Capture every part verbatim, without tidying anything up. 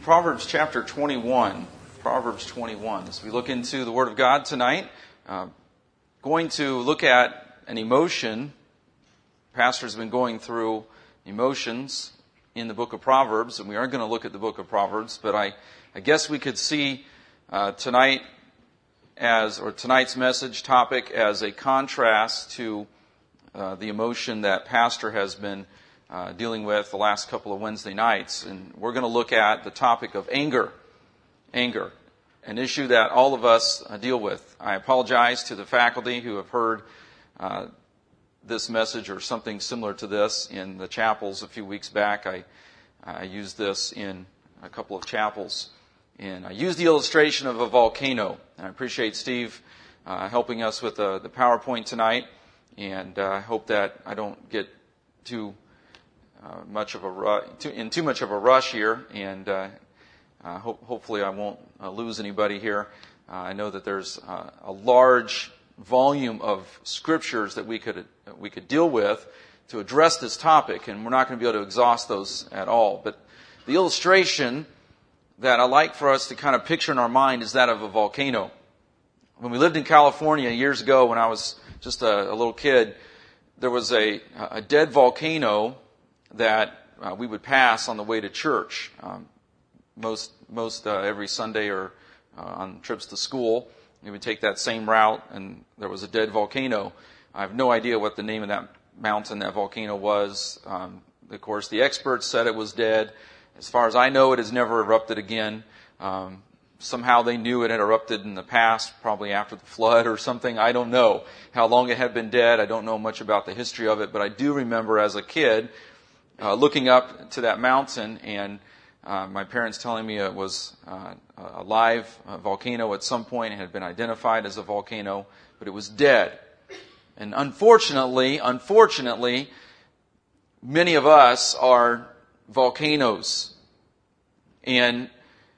Proverbs chapter twenty-one. Proverbs twenty-one. As we look into the Word of God tonight, uh, going to look at an emotion. Pastor's been going through emotions in the book of Proverbs, and we are going to look at the book of Proverbs, but I, I guess we could see uh, tonight as, or tonight's message topic as a contrast to uh, the emotion that Pastor has been Uh, dealing with the last couple of Wednesday nights. And we're going to look at the topic of anger. Anger. An issue that all of us uh, deal with. I apologize to the faculty who have heard uh, this message or something similar to this in the chapels a few weeks back. I, I used this in a couple of chapels. And I used the illustration of a volcano. And I appreciate Steve uh, helping us with the, the PowerPoint tonight. And uh, I hope that I don't get too Uh, much of a ru- too, in too much of a rush here, and uh, uh, ho- hopefully I won't uh, lose anybody here. Uh, I know that there's uh, a large volume of scriptures that we could uh, we could deal with to address this topic, and we're not going to be able to exhaust those at all. But the illustration that I like for us to kind of picture in our mind is that of a volcano. When we lived in California years ago, when I was just a, a little kid, there was a, a dead volcano that uh, we would pass on the way to church, um, most most uh, every Sunday or uh, on trips to school. We would take that same route, and there was a dead volcano. I have no idea what the name of that mountain, that volcano was. Um, of course, the experts said it was dead. As far as I know, it has never erupted again. Um, somehow they knew it had erupted in the past, probably after the flood or something. I don't know how long it had been dead. I don't know much about the history of it, but I do remember as a kid Uh, looking up to that mountain and uh, my parents telling me it was uh, a live uh, volcano at some point. It had been identified as a volcano, but it was dead. And unfortunately, unfortunately, many of us are volcanoes. And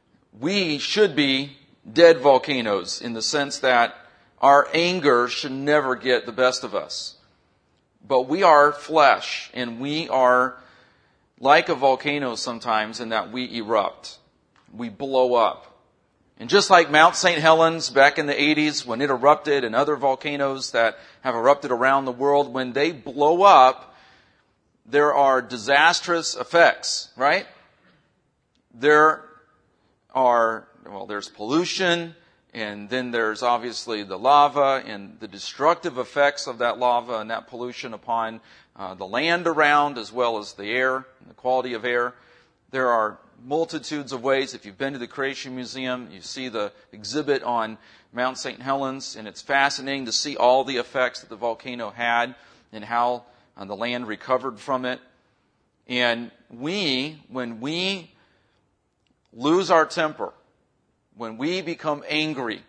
we should be dead volcanoes in the sense that our anger should never get the best of us. But we are flesh, and we are like a volcano sometimes in that we erupt. We blow up. And just like Mount Saint Helens back in the eighties when it erupted, and other volcanoes that have erupted around the world, when they blow up, there are disastrous effects, right? There are, well, there's pollution, and then there's obviously the lava and the destructive effects of that lava and that pollution upon uh, the land around, as well as the air and the quality of air. There are multitudes of ways. If you've been to the Creation Museum, you see the exhibit on Mount Saint Helens, and it's fascinating to see all the effects that the volcano had and how uh, the land recovered from it. And we, when we lose our temper, when we become angry,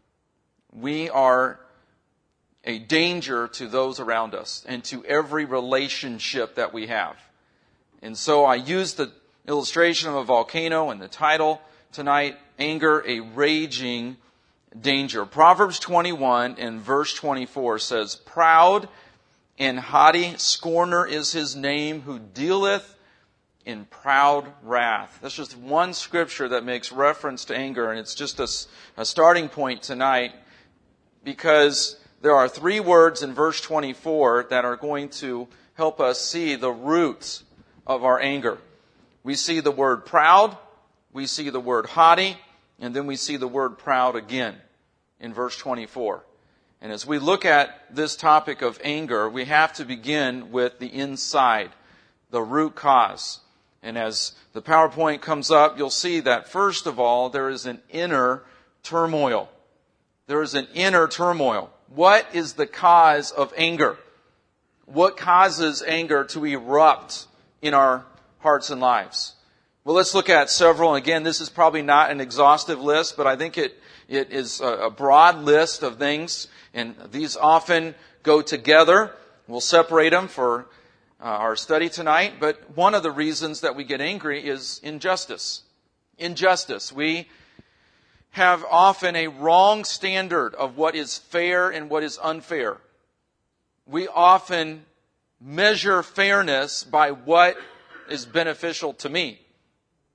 we are a danger to those around us and to every relationship that we have. And so I used the illustration of a volcano in the title tonight, Anger, a Raging Danger. Proverbs twenty-one and verse twenty-four says, Proud and haughty scorner is his name, who dealeth in proud wrath. That's just one scripture that makes reference to anger, and it's just a, a starting point tonight, because there are three words in verse twenty-four that are going to help us see the roots of our anger. We see the word proud, we see the word haughty, and then we see the word proud again in verse twenty-four. And as we look at this topic of anger, we have to begin with the inside, the root cause. And as the PowerPoint comes up, you'll see that first of all, there is an inner turmoil. There is an inner turmoil. What is the cause of anger? What causes anger to erupt in our hearts and lives? Well, let's look at several. Again, this is probably not an exhaustive list, but I think it, it is a broad list of things, and these often go together. We'll separate them for Uh, our study tonight, but one of the reasons that we get angry is injustice. Injustice. We have often a wrong standard of what is fair and what is unfair. We often measure fairness by what is beneficial to me.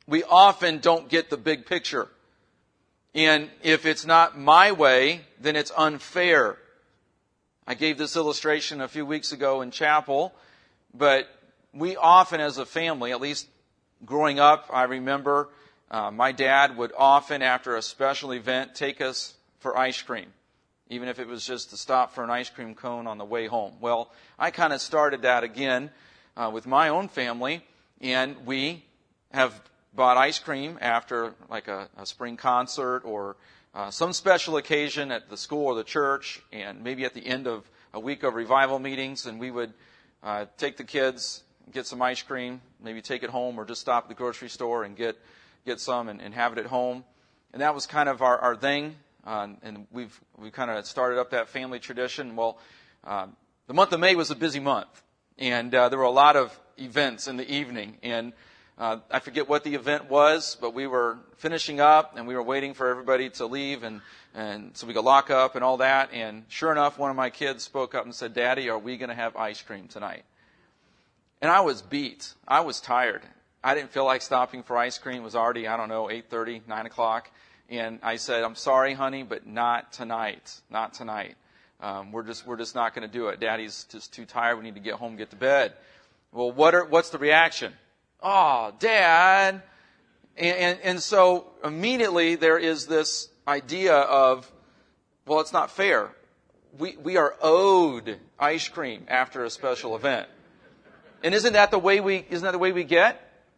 we often don't get the big picture. And if it's not my way, then it's unfair. I gave this illustration a few weeks ago in chapel, but we often as a family, at least growing up, I remember uh, my dad would often, after a special event, take us for ice cream, even if it was just to stop for an ice cream cone on the way home. Well, I kind of started that again uh, with my own family, and we have bought ice cream after like a, a spring concert or uh, some special occasion at the school or the church, and maybe at the end of a week of revival meetings, and we would uh, take the kids, get some ice cream, maybe take it home, or just stop at the grocery store and get get some and, and have it at home. And that was kind of our, our thing, uh, and we've we kind of started up that family tradition. Well, uh, the month of May was a busy month, and uh, there were a lot of events in the evening, and Uh, I forget what the event was, but we were finishing up and we were waiting for everybody to leave and, and so we could lock up and all that. And sure enough, one of my kids spoke up and said, "Daddy, are we going to have ice cream tonight?" And I was beat. I was tired. I didn't feel like stopping for ice cream. It was already, I don't know, eight thirty, nine o'clock. And I said, "I'm sorry, honey, but not tonight. Not tonight. Um, we're just we're just not going to do it. Daddy's just too tired. We need to get home and get to bed." Well, what are what's the reaction? "Oh, Dad." And, and, and so immediately there is this idea of, well, it's not fair. We, we are owed ice cream after a special event. And isn't that the way we, isn't that the way we get?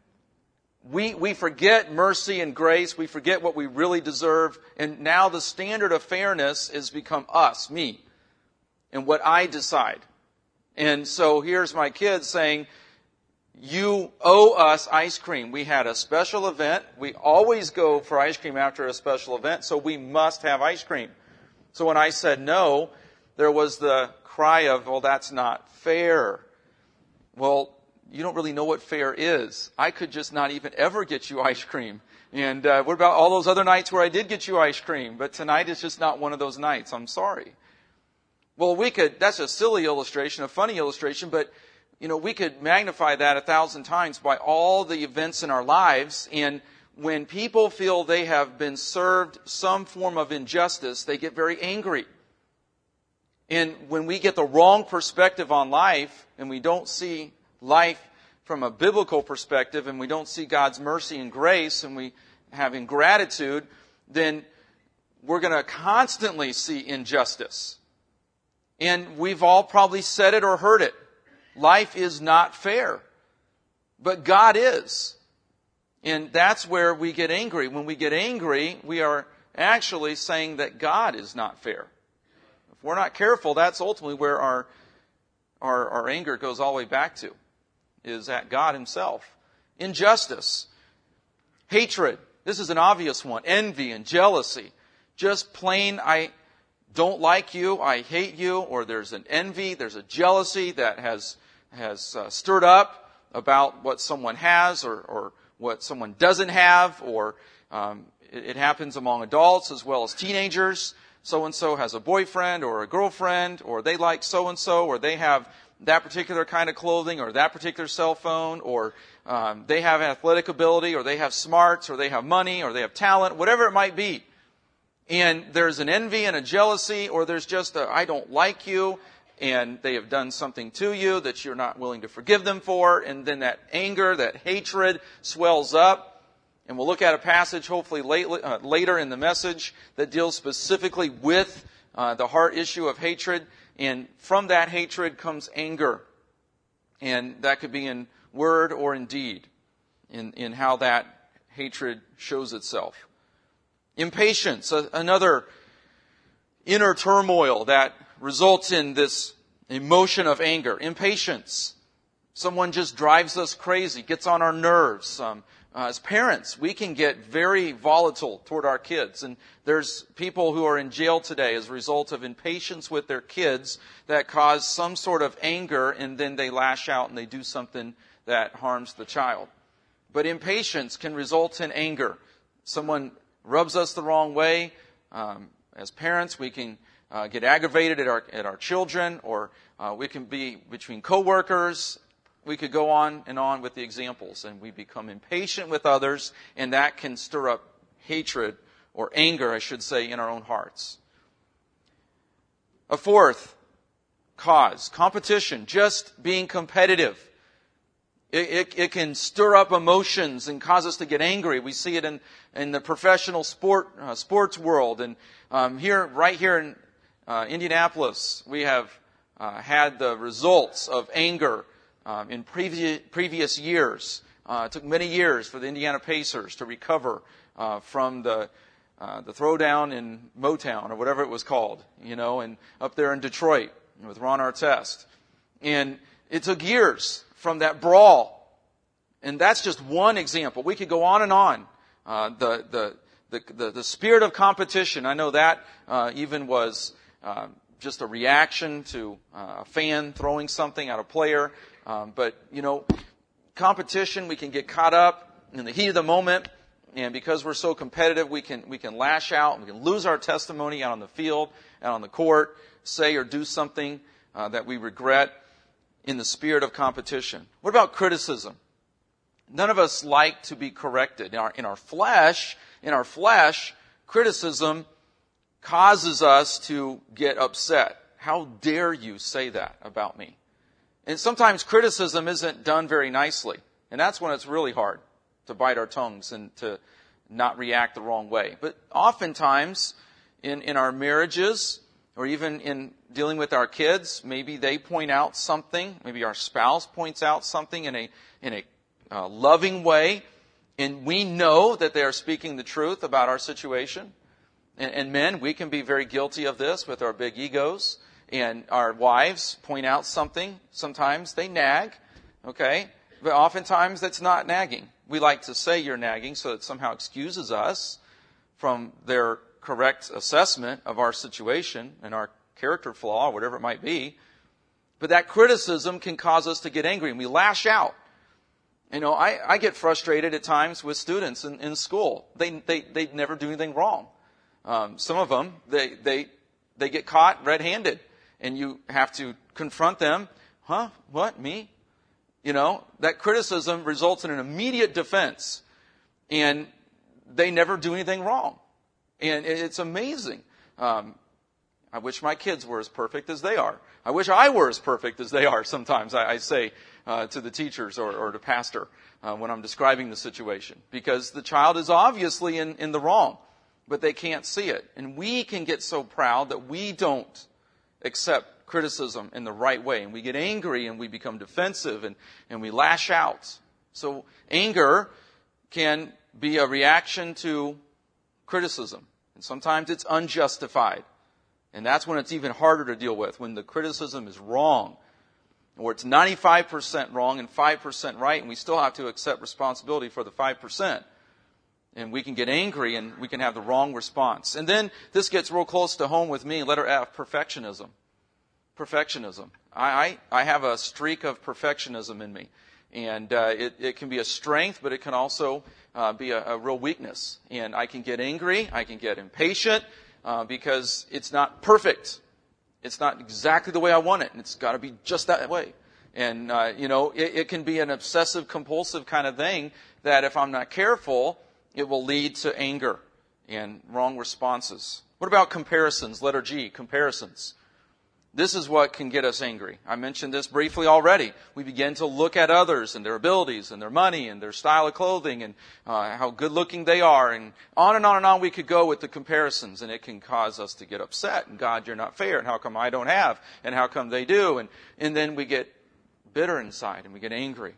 We, we forget mercy and grace. We forget what we really deserve. And now the standard of fairness has become us, me, and what I decide. And so here's my kids saying, "You owe us ice cream. We had a special event. We always go for ice cream after a special event, so we must have ice cream." So when I said no, there was the cry of, "Well, that's not fair." Well, you don't really know what fair is. I could just not even ever get you ice cream. And uh, what about all those other nights where I did get you ice cream? But tonight is just not one of those nights. I'm sorry. Well, we could, that's a silly illustration, a funny illustration, but you know, we could magnify that a thousand times by all the events in our lives. And when people feel they have been served some form of injustice, they get very angry. And when we get the wrong perspective on life, and we don't see life from a biblical perspective, and we don't see God's mercy and grace, and we have ingratitude, then we're going to constantly see injustice. And we've all probably said it or heard it. Life is not fair, but God is. And that's where we get angry. When we get angry, we are actually saying that God is not fair. If we're not careful, that's ultimately where our, our, our anger goes all the way back to, is at God himself. Injustice, hatred. This is an obvious one. Envy and jealousy. Just plain, I don't like you, I hate you, or there's an envy, there's a jealousy that has has uh, stirred up about what someone has or, or what someone doesn't have, or um, it, it happens among adults as well as teenagers. So-and-so has a boyfriend or a girlfriend, or they like so-and-so, or they have that particular kind of clothing, or that particular cell phone, or um, they have athletic ability, or they have smarts, or they have money, or they have talent, whatever it might be. And there's an envy and a jealousy, or there's just a, I don't like you, and they have done something to you that you're not willing to forgive them for, and then that anger, that hatred swells up. And we'll look at a passage hopefully late, uh, later in the message that deals specifically with uh, the heart issue of hatred. And from that hatred comes anger. And that could be in word or in deed, in, in how that hatred shows itself. Impatience, another inner turmoil that results in this emotion of anger. Impatience. Someone just drives us crazy, gets on our nerves. Um, uh, as parents, we can get very volatile toward our kids. And there's people who are in jail today as a result of impatience with their kids that cause some sort of anger, and then they lash out and they do something that harms the child. But impatience can result in anger. Someone rubs us the wrong way. Um, as parents, we can uh, get aggravated at our at our children, or uh, we can be between coworkers, we could go on and on with the examples, and we become impatient with others, and that can stir up hatred or anger, I should say, in our own hearts. A fourth cause, competition, just being competitive. It, it, it can stir up emotions and cause us to get angry. We see it in, in the professional sport uh, sports world. And um, here, right here in uh, Indianapolis, we have uh, had the results of anger um, in previous, previous years. Uh, it took many years for the Indiana Pacers to recover uh, from the uh, the throwdown in Motown, or whatever it was called, you know, and up there in Detroit with Ron Artest. And it took years from that brawl. And that's just one example. We could go on and on. Uh, the, the, the, the, the spirit of competition, I know that uh, even was uh, just a reaction to uh, a fan throwing something at a player. Um, but, you know, competition, we can get caught up in the heat of the moment. And because we're so competitive, we can we can lash out, we can lose our testimony out on the field, out on the court, say or do something uh, that we regret in the spirit of competition. What about criticism? None of us like to be corrected. In our, in our flesh, in our flesh, criticism causes us to get upset. How dare you say that about me? And sometimes criticism isn't done very nicely. And that's when it's really hard to bite our tongues and to not react the wrong way. But oftentimes, in, in our marriages, or even in dealing with our kids, maybe they point out something, maybe our spouse points out something in a in a uh, loving way, and we know that they are speaking the truth about our situation. And, and men, we can be very guilty of this with our big egos. And our wives point out something. Sometimes they nag, okay? But oftentimes that's not nagging. We like to say you're nagging so it somehow excuses us from their correct assessment of our situation and our character flaw, whatever it might be. But that criticism can cause us to get angry, and we lash out. You know, I, I get frustrated at times with students in, in school. They, they, they never do anything wrong. Um, some of them, they, they, they get caught red-handed, and you have to confront them. Huh? What? Me? You know, that criticism results in an immediate defense, and they never do anything wrong. And it's amazing. Um, I wish my kids were as perfect as they are. I wish I were as perfect as they are sometimes, I, I say uh, to the teachers or, or the pastor uh, when I'm describing the situation. Because the child is obviously in, in the wrong, but they can't see it. And we can get so proud that we don't accept criticism in the right way. And we get angry and we become defensive and, and we lash out. So anger can be a reaction to criticism. And sometimes it's unjustified. And that's when it's even harder to deal with, when the criticism is wrong, or it's ninety-five percent wrong and five percent right, and we still have to accept responsibility for the five percent. And we can get angry and we can have the wrong response. And then this gets real close to home with me, letter F, perfectionism. Perfectionism. I, I, I have a streak of perfectionism in me. And uh, it, it can be a strength, but it can also uh, be a, a real weakness. And I can get angry, I can get impatient, uh, because it's not perfect. It's not exactly the way I want it, and it's got to be just that way. And, uh, you know, it, it can be an obsessive-compulsive kind of thing that if I'm not careful, it will lead to anger and wrong responses. What about comparisons? Letter G, comparisons. This is what can get us angry. I mentioned this briefly already. We begin to look at others and their abilities and their money and their style of clothing and uh, how good looking they are. And on and on and on we could go with the comparisons, and it can cause us to get upset. And God, you're not fair. And how come I don't have? And how come they do? And, and then we get bitter inside and we get angry.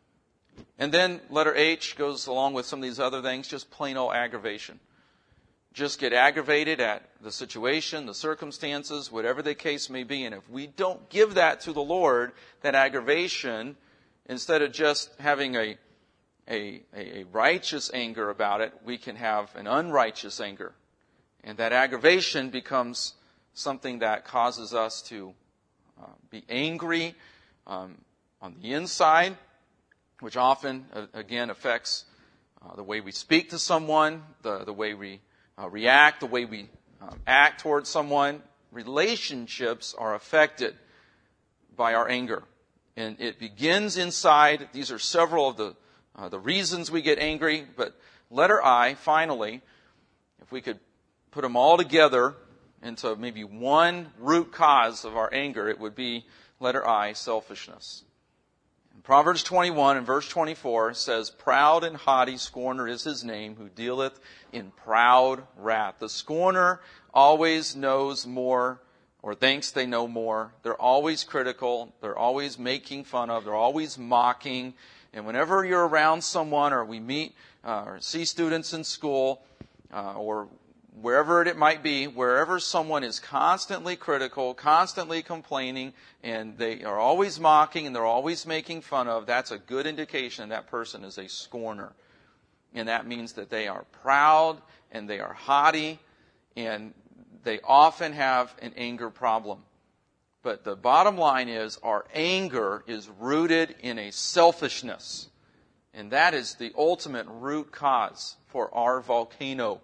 And then letter H goes along with some of these other things, just plain old aggravation. Just get aggravated at the situation, the circumstances, whatever the case may be. And if we don't give that to the Lord, that aggravation, instead of just having a, a, a righteous anger about it, we can have an unrighteous anger. And that aggravation becomes something that causes us to uh, be angry um, on the inside, which often, uh, again, affects uh, the way we speak to someone, the, the way we Uh, react, the way we um, act towards someone. Relationships are affected by our anger. And it begins inside. These are several of the, uh, the reasons we get angry. But letter I, finally, if we could put them all together into maybe one root cause of our anger, it would be letter I, selfishness. In Proverbs twenty-one and verse twenty-four says, "Proud and haughty scorner is his name, who dealeth in proud wrath." The scorner always knows more, or thinks they know more. They're always critical. They're always making fun of. They're always mocking. And whenever you're around someone, or we meet uh, or see students in school, uh, or wherever it might be, wherever someone is constantly critical, constantly complaining, and they are always mocking and they're always making fun of, that's a good indication that person is a scorner. And that means that they are proud and they are haughty, and they often have an anger problem. But the bottom line is, our anger is rooted in a selfishness. And that is the ultimate root cause for our volcano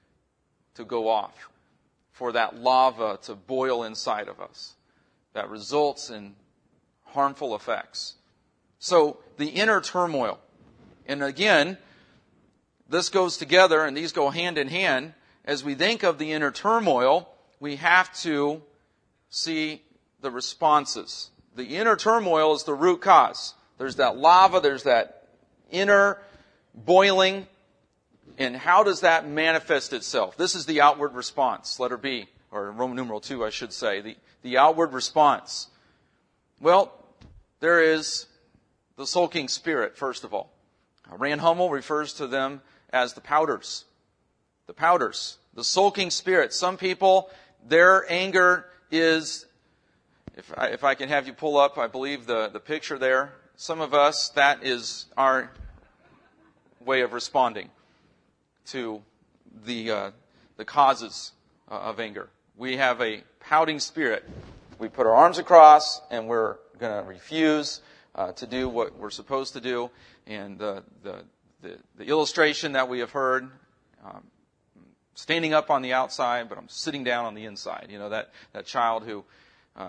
to go off, for that lava to boil inside of us. That results in harmful effects. So, the inner turmoil. And again, this goes together, and these go hand in hand. As we think of the inner turmoil, we have to see the responses. The inner turmoil is the root cause. There's that lava, there's that inner boiling. And how does that manifest itself? This is the outward response, letter B, or Roman numeral two, I should say. The, the outward response. Well, there is the sulking spirit, first of all. Rand Hummel refers to them as the pouters. The pouters. The sulking spirit. Some people, their anger is, if I, if I can have you pull up, I believe, the, the picture there. Some of us, that is our way of responding to the uh, the causes uh, of anger. We have a pouting spirit. We put our arms across and we're going to refuse uh, to do what we're supposed to do. And the the, the, the illustration that we have heard, um, standing up on the outside, but I'm sitting down on the inside. You know, that, that child who uh,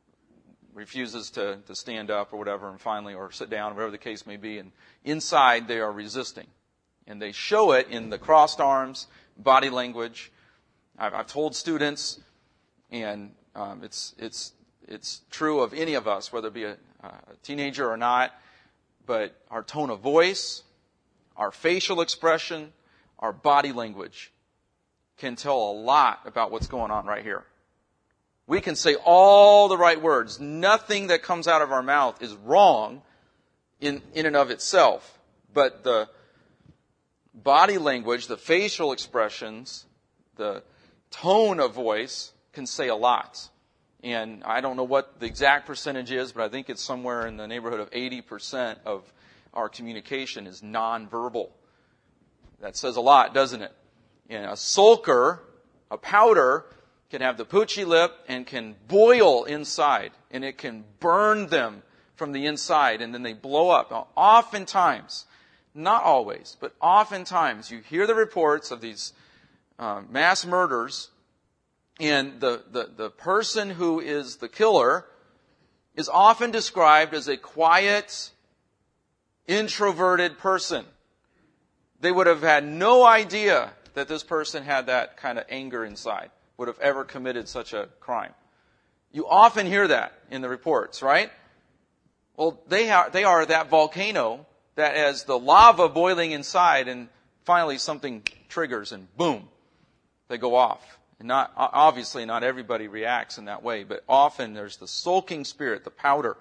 refuses to, to stand up or whatever, and finally, or sit down, whatever the case may be. And inside they are resisting. And they show it in the crossed arms, body language. I've, I've told students, and um, it's it's it's true of any of us, whether it be a, a teenager or not, but our tone of voice, our facial expression, our body language can tell a lot about what's going on right here. We can say all the right words. Nothing that comes out of our mouth is wrong in, in and of itself, but the body language, the facial expressions, the tone of voice can say a lot. And I don't know what the exact percentage is, but I think it's somewhere in the neighborhood of eighty percent of our communication is nonverbal. That says a lot, doesn't it? And a sulker, a pouter, can have the poochy lip and can boil inside, and it can burn them from the inside, and then they blow up. Now, oftentimes, not always, but oftentimes you hear the reports of these uh, mass murders, and the, the, the person who is the killer is often described as a quiet, introverted person. They would have had no idea that this person had that kind of anger inside, would have ever committed such a crime. You often hear that in the reports, right? Well, they are, they are that volcano that has the lava boiling inside, and finally something triggers and boom, they go off. And not, obviously not everybody reacts in that way, but often there's the sulking spirit, the powder.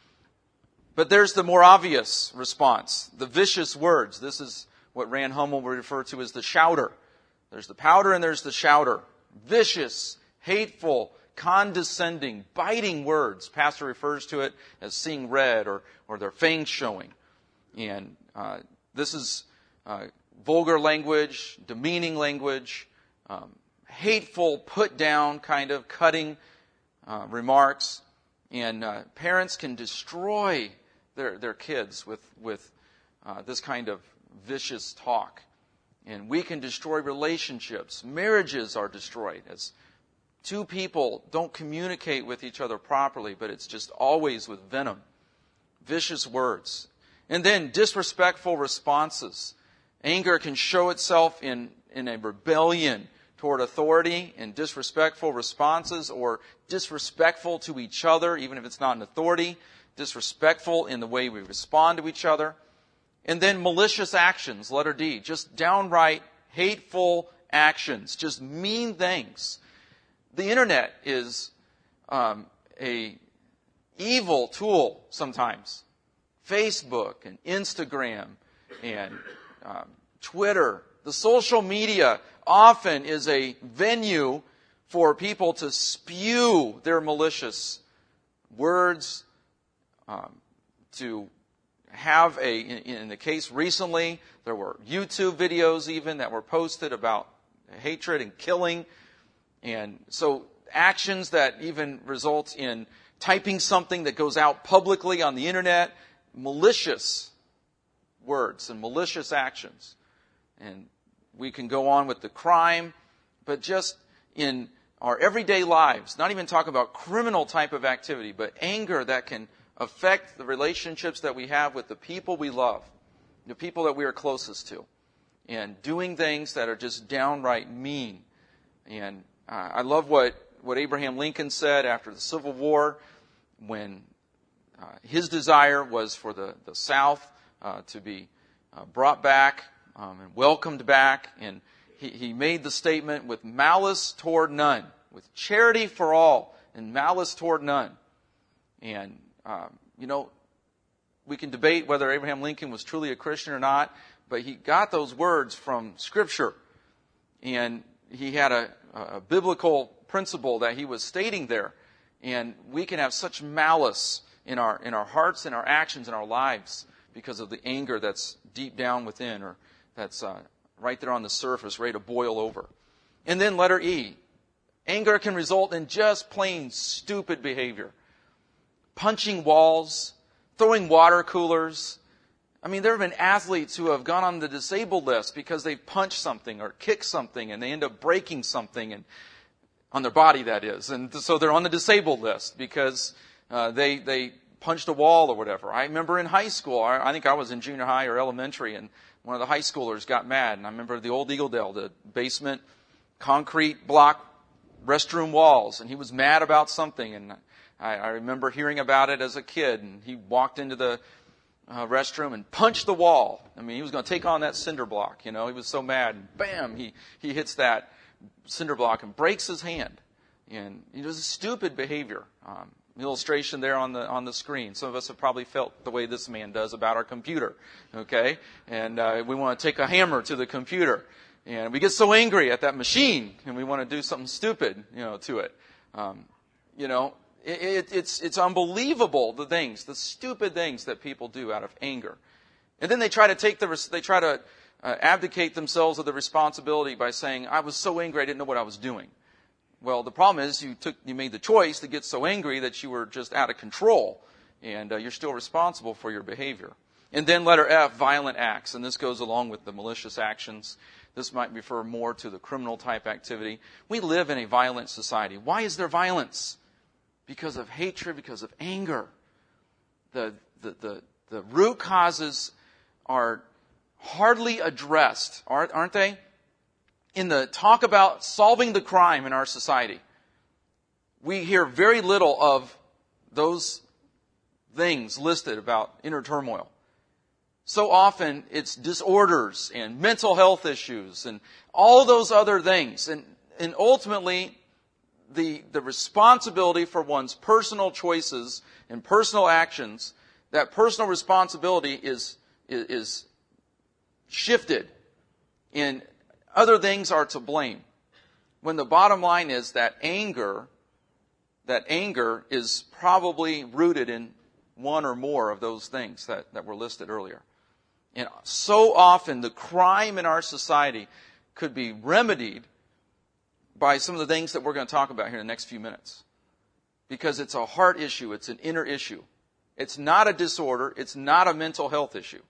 But there's the more obvious response, the vicious words. This is what Rand Hummel would refer to as the shouter. There's the powder and there's the shouter. Vicious, hateful, condescending, biting words. Pastor refers to it as seeing red, or, or their fangs showing. And uh, this is uh, vulgar language, demeaning language, um, hateful, put down, kind of cutting uh, remarks. And uh, parents can destroy their their kids with with uh, this kind of vicious talk. And we can destroy relationships. Marriages are destroyed as two people don't communicate with each other properly, but it's just always with venom. vicious words. And then disrespectful responses. Anger can show itself in, in a rebellion toward authority and disrespectful responses, or disrespectful to each other, even if it's not an authority, disrespectful in the way we respond to each other. And then malicious actions, letter D, just downright hateful actions, just mean things. The internet is um, a evil tool sometimes. Facebook and Instagram and um, Twitter, the social media often is a venue for people to spew their malicious words, um, to have a, in, in the case recently, there were YouTube videos even that were posted about hatred and killing. And so actions that even result in typing something that goes out publicly on the internet, malicious words and malicious actions. And we can go on with the crime, but just in our everyday lives, not even talk about criminal type of activity, but anger that can affect the relationships that we have with the people we love, the people that we are closest to, and doing things that are just downright mean. And uh, I love what, what Abraham Lincoln said after the Civil War, when uh, his desire was for the, the South uh, to be uh, brought back um, and welcomed back. And he, he made the statement, with malice toward none, with charity for all, and malice toward none. And Um, you know, we can debate whether Abraham Lincoln was truly a Christian or not, but he got those words from Scripture. And he had a, a biblical principle that he was stating there. And we can have such malice in our, in our hearts, in our actions, in our lives, because of the anger that's deep down within, or that's uh, right there on the surface, ready to boil over. And then letter E, anger can result in just plain stupid behavior. Punching walls, throwing water coolers. I mean, there have been athletes who have gone on the disabled list because they've punched something or kicked something, and they end up breaking something, and on their body, that is. And so they're on the disabled list because uh, they they punched a wall or whatever. I remember in high school, I, I think I was in junior high or elementary, and one of the high schoolers got mad. And I remember the old Eagle Dale, the basement concrete block restroom walls, and he was mad about something. And I, I remember hearing about it as a kid, and he walked into the uh, restroom and punched the wall. I mean, he was going to take on that cinder block, you know. He was so mad, and bam, he, he hits that cinder block and breaks his hand. And it was a stupid behavior. Um, illustration there on the on the screen. Some of us have probably felt the way this man does about our computer, okay? And uh, we want to take a hammer to the computer, and we get so angry at that machine, and we want to do something stupid, you know, to it. Um, you know, it, it, it's it's unbelievable, the things, the stupid things that people do out of anger, and then they try to take the they try to uh, abdicate themselves of the responsibility by saying, "I was so angry, I didn't know what I was doing." Well, the problem is you took you made the choice to get so angry that you were just out of control, and uh, you're still responsible for your behavior. And then letter F, violent acts, and this goes along with the malicious actions. This might refer more to the criminal type activity. We live in a violent society. Why is there violence? Because of hatred, because of anger. The the the, the root causes are hardly addressed, aren't, aren't they? In the talk about solving the crime in our society, we hear very little of those things listed about inner turmoil. So often it's disorders and mental health issues and all those other things. And, and ultimately, the, the responsibility for one's personal choices and personal actions, that personal responsibility is, is, is shifted in other things are to blame. When the bottom line is that anger, that anger is probably rooted in one or more of those things that, that were listed earlier. And so often the crime in our society could be remedied by some of the things that we're going to talk about here in the next few minutes. Because it's a heart issue, it's an inner issue. It's not a disorder, it's not a mental health issue.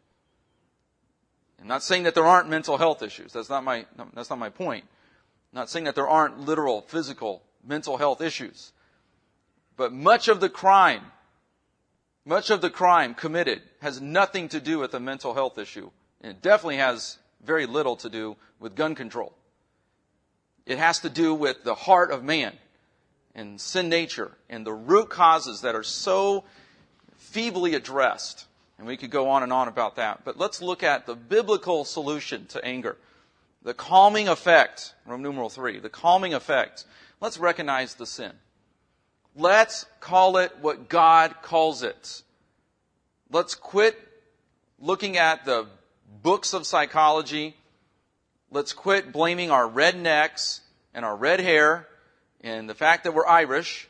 I'm not saying that there aren't mental health issues. That's not my, that's not my point. I'm not saying that there aren't literal, physical, mental health issues. But much of the crime Much of the crime committed has nothing to do with a mental health issue. And it definitely has very little to do with gun control. It has to do with the heart of man and sin nature and the root causes that are so feebly addressed. And we could go on and on about that. But let's look at the biblical solution to anger. The calming effect, Roman numeral three, the calming effect. Let's recognize the sin. Let's call it what God calls it. Let's quit looking at the books of psychology. Let's quit blaming our rednecks and our red hair and the fact that we're Irish.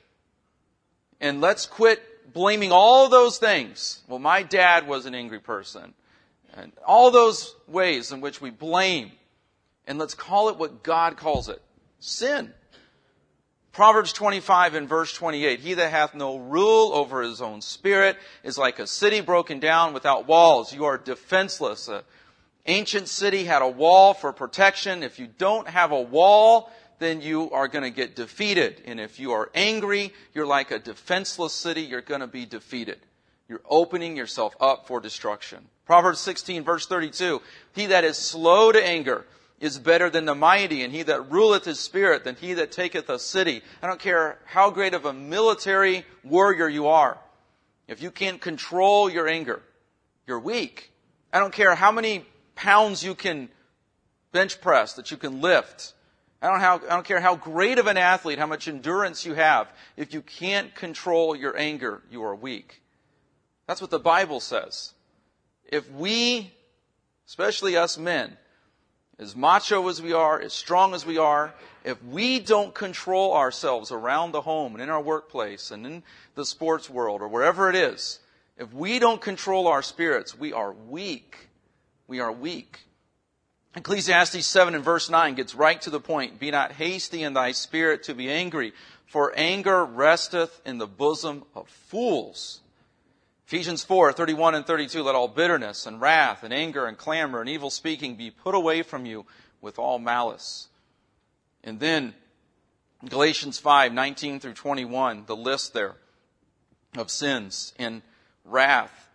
And let's quit blaming all those things. Well, my dad was an angry person. And all those ways in which we blame. And let's call it what God calls it. Sin. Proverbs twenty-five and verse twenty-eight. He that hath no rule over his own spirit is like a city broken down without walls. You are defenseless. An ancient city had a wall for protection. If you don't have a wall, then you are going to get defeated. And if you are angry, you're like a defenseless city. You're going to be defeated. You're opening yourself up for destruction. Proverbs sixteen verse thirty-two. He that is slow to anger is better than the mighty, and he that ruleth his spirit than he that taketh a city. I don't care how great of a military warrior you are. If you can't control your anger, you're weak. I don't care how many pounds you can bench press, that you can lift. I don't, how, I don't care how great of an athlete, how much endurance you have. If you can't control your anger, you are weak. That's what the Bible says. If we, especially us men, as macho as we are, as strong as we are, if we don't control ourselves around the home and in our workplace and in the sports world or wherever it is, if we don't control our spirits, we are weak. We are weak. Ecclesiastes seven and verse nine gets right to the point. Be not hasty in thy spirit to be angry, for anger resteth in the bosom of fools. Ephesians four, thirty-one and thirty-two, let all bitterness and wrath and anger and clamor and evil speaking be put away from you with all malice. And then Galatians five, nineteen through twenty-one, the list there of sins. And wrath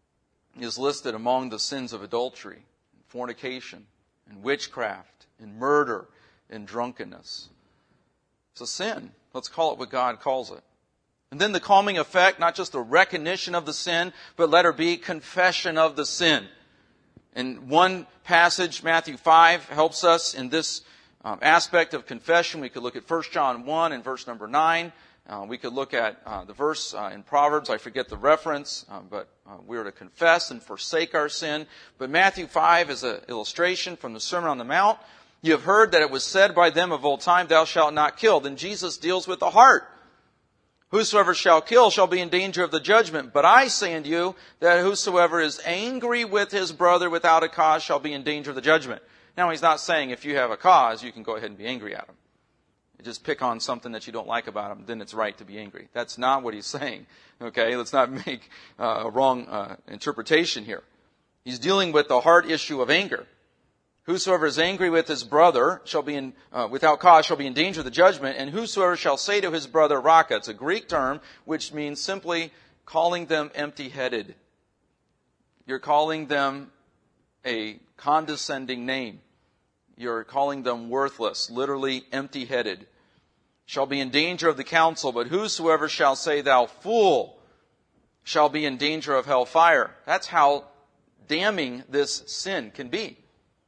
is listed among the sins of adultery, fornication, and witchcraft, and murder, and drunkenness. It's a sin. Let's call it what God calls it. And then the calming effect, not just the recognition of the sin, but let her be confession of the sin. And one passage, Matthew five, helps us in this um, aspect of confession. We could look at First John one and verse number nine. Uh, we could look at uh, the verse uh, in Proverbs. I forget the reference, uh, but uh, we are to confess and forsake our sin. But Matthew five is an illustration from the Sermon on the Mount. You have heard that it was said by them of old time, thou shalt not kill. Then Jesus deals with the heart. Whosoever shall kill shall be in danger of the judgment. But I say unto you that whosoever is angry with his brother without a cause shall be in danger of the judgment. Now he's not saying if you have a cause, you can go ahead and be angry at him. You just pick on something that you don't like about him, then it's right to be angry. That's not what he's saying. Okay, let's not make uh, a wrong uh, interpretation here. He's dealing with the heart issue of anger. Whosoever is angry with his brother shall be in, uh, without cause shall be in danger of the judgment. And whosoever shall say to his brother, Raka, it's a Greek term, which means simply calling them empty-headed. You're calling them a condescending name. You're calling them worthless, literally empty-headed. Shall be in danger of the council, but whosoever shall say, thou fool, shall be in danger of hellfire. That's how damning this sin can be.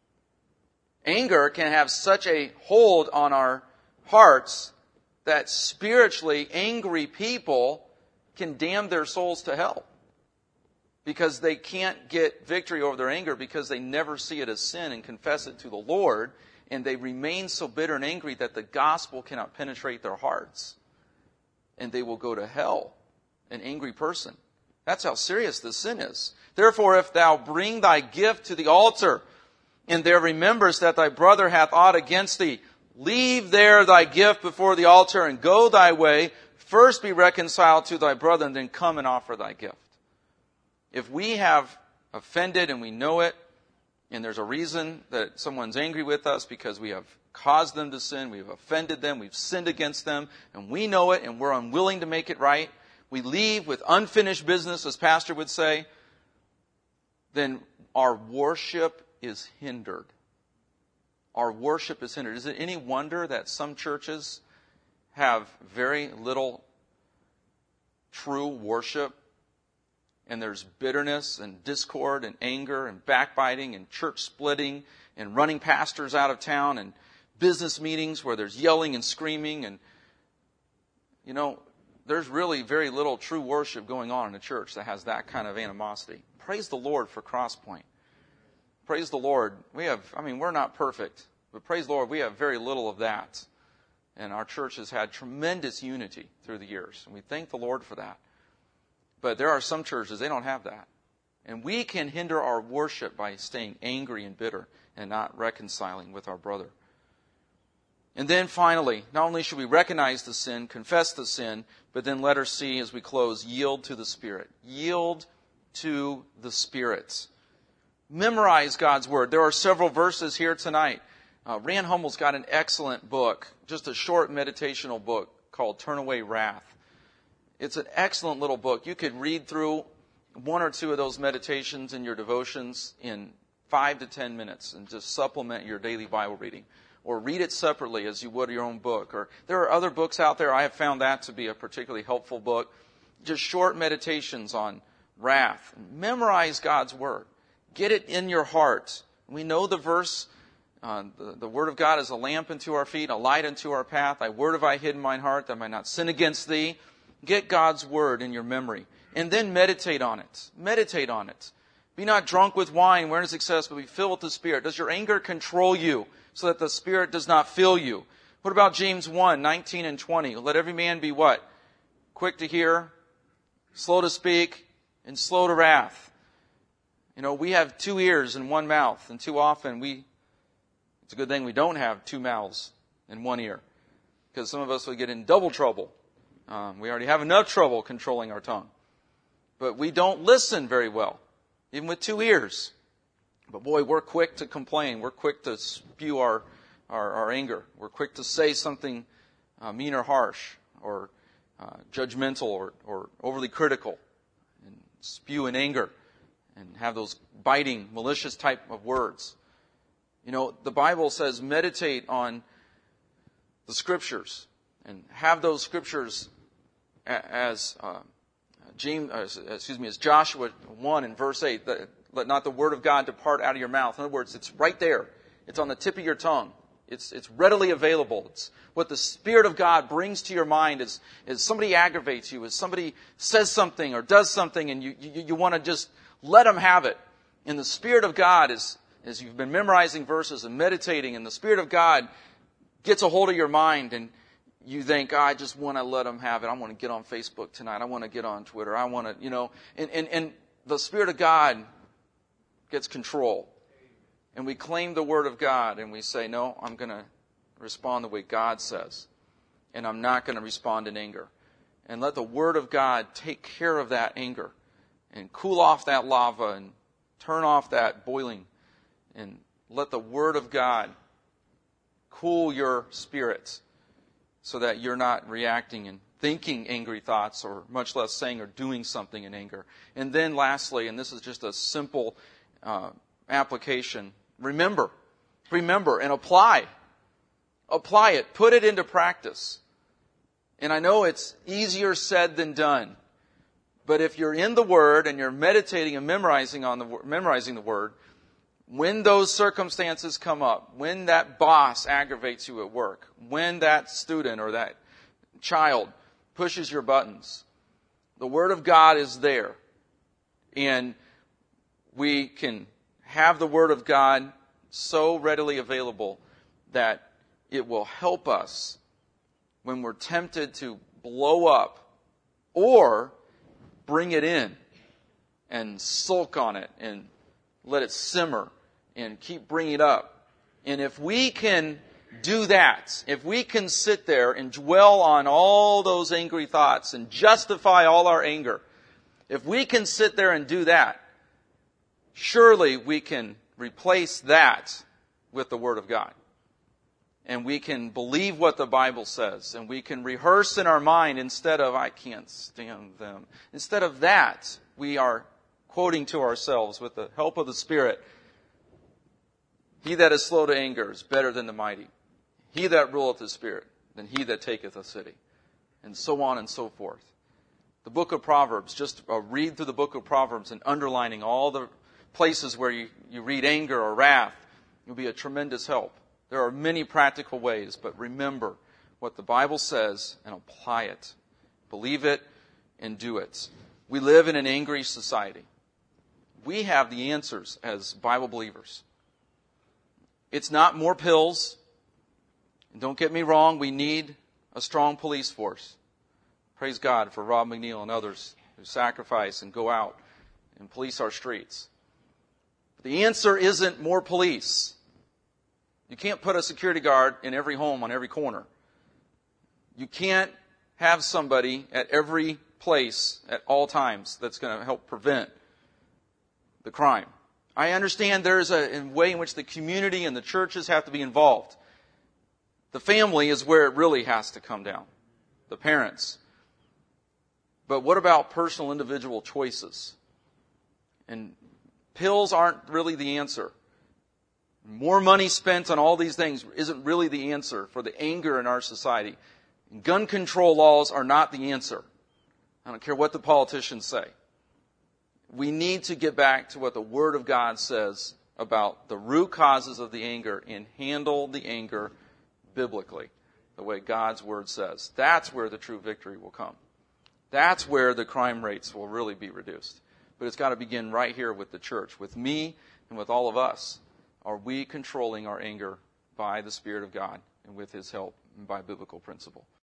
Anger can have such a hold on our hearts that spiritually angry people can damn their souls to hell. Because they can't get victory over their anger because they never see it as sin and confess it to the Lord. And they remain so bitter and angry that the gospel cannot penetrate their hearts. And they will go to hell, an angry person. That's how serious this sin is. Therefore, if thou bring thy gift to the altar, and there remembers that thy brother hath aught against thee, leave there thy gift before the altar and go thy way. First be reconciled to thy brother and then come and offer thy gift. If we have offended and we know it, and there's a reason that someone's angry with us because we have caused them to sin, we've offended them, we've sinned against them, and we know it and we're unwilling to make it right, we leave with unfinished business, as Pastor would say, then our worship is hindered. Our worship is hindered. Is it any wonder that some churches have very little true worship, and there's bitterness and discord and anger and backbiting and church splitting and running pastors out of town and business meetings where there's yelling and screaming, and you know, there's really very little true worship going on in a church that has that kind of animosity. Praise the Lord for Crosspoint. Praise the Lord. We have, I mean, we're not perfect, but praise the Lord, we have very little of that. And our church has had tremendous unity through the years, and we thank the Lord for that. But there are some churches, they don't have that. And we can hinder our worship by staying angry and bitter and not reconciling with our brother. And then finally, not only should we recognize the sin, confess the sin, but then letter C as we close, yield to the Spirit. Yield to the Spirit. Memorize God's Word. There are several verses here tonight. Uh, Rand Hummel's got an excellent book, just a short meditational book called Turn Away Wrath. It's an excellent little book. You could read through one or two of those meditations in your devotions in five to ten minutes and just supplement your daily Bible reading. Or read it separately as you would your own book. Or there are other books out there. I have found that to be a particularly helpful book. Just short meditations on wrath. Memorize God's Word. Get it in your heart. We know the verse, uh, the, the Word of God is a lamp unto our feet, a light unto our path. Thy Word have I hid in mine heart, that I might not sin against thee. Get God's Word in your memory. And then meditate on it. Meditate on it. Be not drunk with wine, wherein is excess, but be filled with the Spirit. Does your anger control you, so that the Spirit does not fill you? What about James one, nineteen and twenty? Let every man be what? Quick to hear, slow to speak, and slow to wrath. You know, we have two ears and one mouth, and too often we, it's a good thing we don't have two mouths and one ear, because some of us would get in double trouble. Um, we already have enough trouble controlling our tongue. But we don't listen very well, even with two ears. But boy, we're quick to complain. We're quick to spew our, our, our anger. We're quick to say something uh, mean or harsh or uh, judgmental or, or overly critical and spew in anger and have those biting, malicious type of words. You know, the Bible says meditate on the Scriptures and have those Scriptures as uh, James, uh, excuse me, as Joshua one in verse eight. The, Let not the word of God depart out of your mouth. In other words, it's right there. It's on the tip of your tongue. It's it's readily available. It's what the Spirit of God brings to your mind as, as somebody aggravates you, as somebody says something or does something, and you, you, you want to just let them have it. And the Spirit of God, is, as you've been memorizing verses and meditating, and the Spirit of God gets a hold of your mind, and you think, oh, I just want to let them have it. I want to get on Facebook tonight. I want to get on Twitter. I want to, you know, and, and, and the Spirit of God gets control. And we claim the Word of God and we say, no, I'm going to respond the way God says. And I'm not going to respond in anger. And let the Word of God take care of that anger and cool off that lava and turn off that boiling. And let the Word of God cool your spirits so that you're not reacting and thinking angry thoughts, or much less saying or doing something in anger. And then lastly, and this is just a simple Uh, application. Remember, remember and apply. Apply it. Put it into practice. And I know it's easier said than done. But if you're in the Word and you're meditating and memorizing on the memorizing the Word, when those circumstances come up, when that boss aggravates you at work, when that student or that child pushes your buttons, the Word of God is there. And we can have the Word of God so readily available that it will help us when we're tempted to blow up or bring it in and sulk on it and let it simmer and keep bringing it up. And if we can do that, if we can sit there and dwell on all those angry thoughts and justify all our anger, if we can sit there and do that, surely we can replace that with the Word of God. and we can believe what the Bible says, and we can rehearse in our mind instead of, I can't stand them. Instead of that, we are quoting to ourselves with the help of the Spirit, he that is slow to anger is better than the mighty. He that ruleth the spirit than he that taketh a city. And so on and so forth. The book of Proverbs, just uh, read through the book of Proverbs and underlining all the places where you, you read anger or wrath, will be a tremendous help. There are many practical ways, but remember what the Bible says and apply it. Believe it and do it. We live in an angry society. We have the answers as Bible believers. It's not more pills. And don't get me wrong, we need a strong police force. Praise God for Rob McNeil and others who sacrifice and go out and police our streets. But the answer isn't more police. You can't put a security guard in every home on every corner. You can't have somebody at every place at all times that's going to help prevent the crime. I understand there's a, a way in which the community and the churches have to be involved. The family is where it really has to come down. The parents. But what about personal individual choices? And pills aren't really the answer. More money spent on all these things isn't really the answer for the anger in our society. Gun control laws are not the answer. I don't care what the politicians say. We need to get back to what the Word of God says about the root causes of the anger and handle the anger biblically, the way God's Word says. That's where the true victory will come. That's where the crime rates will really be reduced. But it's got to begin right here with the church, with me and with all of us. Are we controlling our anger by the Spirit of God and with His help and by biblical principle?